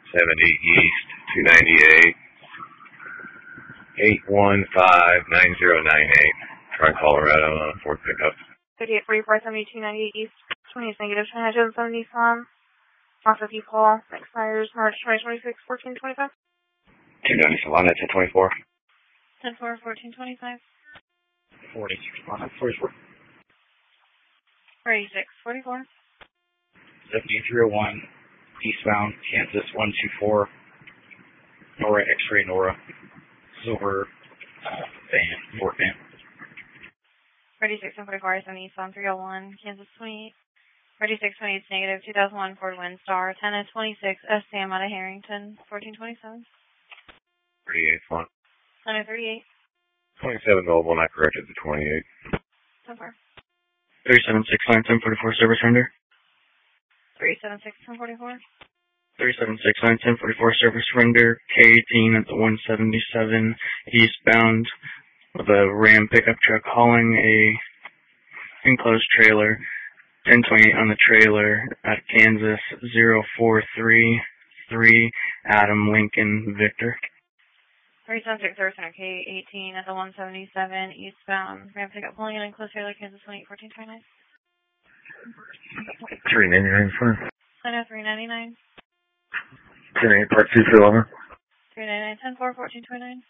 East, 298, 815-9098. Try Colorado on a Ford pickup. 3844, 7298 East, 20 is negative, China Jones 7 Nissan. Also people, expires March 2026, 1425. 290 Solana, 1024. 10-4, 1425. 46 Solana, 44. 36, 44. 7301, eastbound, Kansas 124, Nora X-ray Nora, silver van, Ford van. 36 and 44 is on Nissan 301, Kansas 28. 36 28 is negative, 2001 Ford Windstar, 10 and 26, SCM out of Harrington, 1427. 38 Solana. 938. 27 Mobile, and I corrected to 28. 10-4. 3769 1044 service render. 376 1044. 3769 1044 service render. K18 at the 177 eastbound with a Ram pickup truck hauling a enclosed trailer. 1028 on the trailer at Kansas 0433 Adam Lincoln Victor. 376 service center K18 at the 177 eastbound. Ram pickup pulling an enclosed trailer, Kansas 28 1429. 399 front. I know 399. 10-8 part 2 for Loma. 399 10-4 1429.